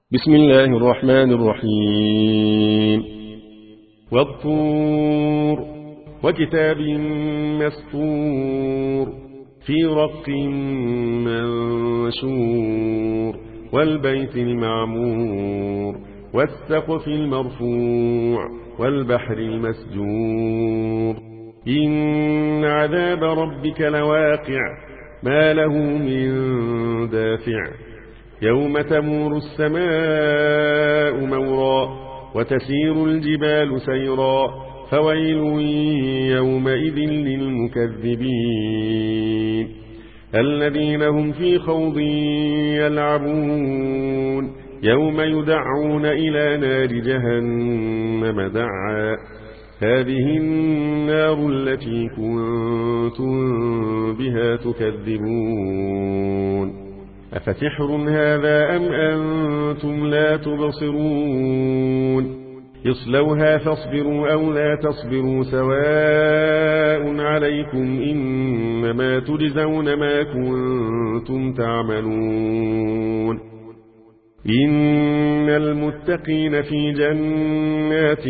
بسم الله الرحمن الرحيم والطور وكتاب مسطور في رق منشور والبيت المعمور والسقف المرفوع والبحر المسجور إن عذاب ربك لواقع ما له من دافع يوم تمور السماء مورا وتسير الجبال سيرا فويل يومئذ للمكذبين الذين هم في خوض يلعبون يوم يدعون إلى نار جهنم دعا هذه النار التي كنتم بها تكذبون أفسحر هذا أم أنتم لا تبصرون اصلوها فاصبروا أو لا تصبروا سواء عليكم إنما تجزون ما كنتم تعملون إن المتقين في جنات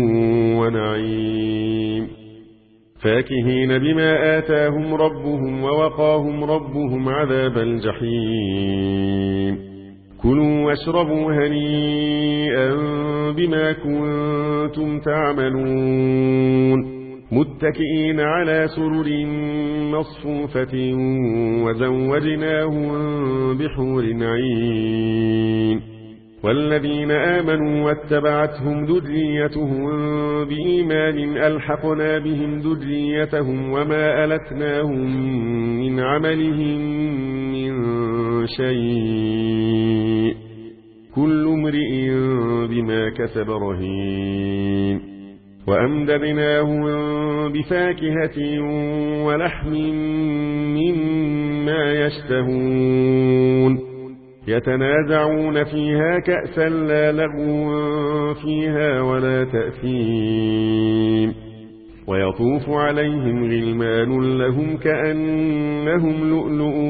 ونعيم فاكهين بما آتاهم ربهم ووقاهم ربهم عذاب الجحيم كلوا واشربوا هنيئا بما كنتم تعملون متكئين على سرر مصفوفة وزوجناهم بحور عين والذين آمنوا واتبعتهم ذريتهم بإيمان ألحقنا بهم ذريتهم وما ألتناهم من عملهم من شيء كل امرئ بما كسب رهين وأمددناهم بفاكهة ولحم مما يشتهون يتنازعون فيها كأسا لا لغو فيها ولا تأثيم ويطوف عليهم غلمان لهم كأنهم لؤلؤ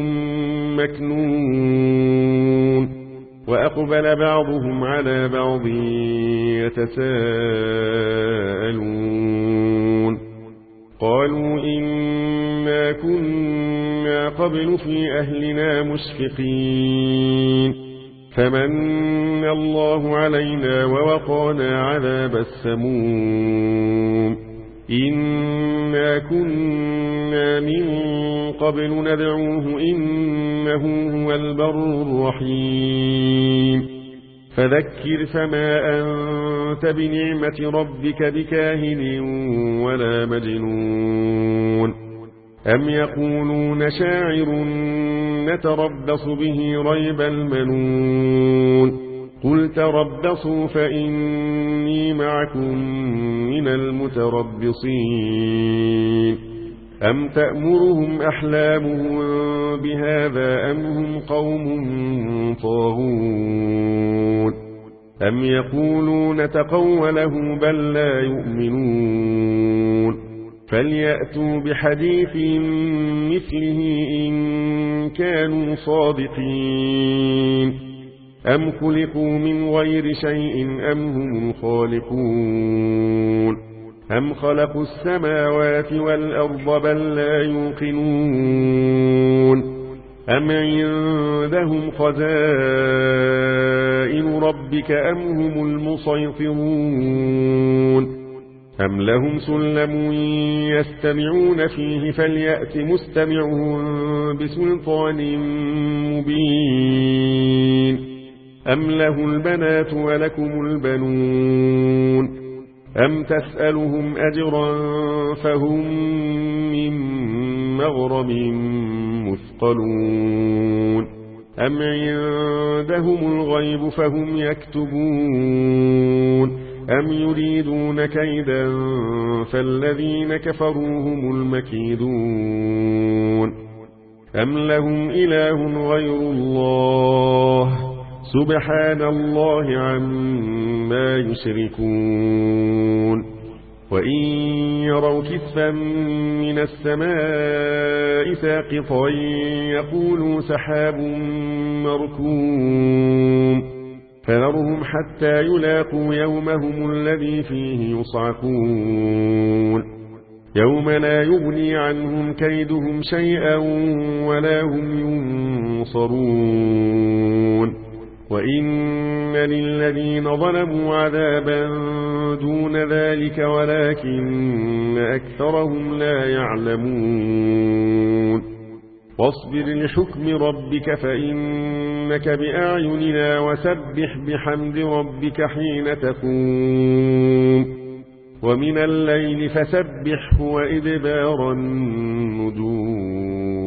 مكنون وأقبل بعضهم على بعض يتساءلون قالوا إنا كنا قبل في أهلنا مشفقين فمن الله علينا ووقانا عذاب السموم إنا كنا من قبل ندعوه إنه هو البر الرحيم فذكر فما أنت بنعمة ربك بكاهن ولا مجنون أم يقولون شاعر نتربص به ريب المنون قل تربصوا فإني معكم من المتربصين أم تأمرهم أحلامهم بهذا أم هم قوم طاغون أم يقولون تقوله بل لا يؤمنون فليأتوا بحديث مثله إن كانوا صادقين أم خلقوا من غير شيء أم هم الخالقون أم خلقوا السماوات والأرض بل لا يوقنون أم عندهم خزائن ربك أم هم المسيطرون أم لهم سلم يستمعون فيه فليأت مستمعهم بسلطان مبين أم له البنات ولكم البنون أم تسألهم أجرا فهم من مغرم مثقلون أم عندهم الغيب فهم يكتبون أم يريدون كيدا فالذين كفروا هم المكيدون أم لهم إله غير الله سبحان الله عما يشركون وإن يروا كسفا من السماء ساقطا يقولوا سحاب مركوم فذرهم حتى يلاقوا يومهم الذي فيه يصعقون يوم لا يغني عنهم كيدهم شيئا ولا هم ينصرون وإن للذين ظلموا عذابا دون ذلك ولكن أكثرهم لا يعلمون واصبر لحكم ربك فإنك بأعيننا وسبح بحمد ربك حين تقوم ومن الليل فسبحه وإدبار النجوم